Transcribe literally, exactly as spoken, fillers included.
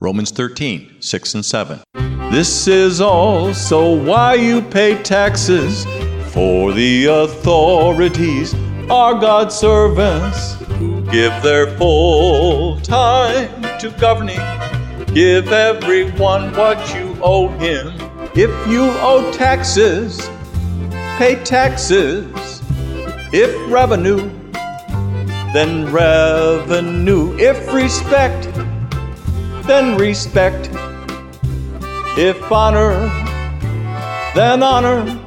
Romans thirteen, six and seven. This is also why you pay taxes, for the authorities are God's servants who give their full time to governing. Give everyone what you owe him. If you owe taxes, pay taxes. If revenue, then revenue. If respect, then respect. If honor, then honor.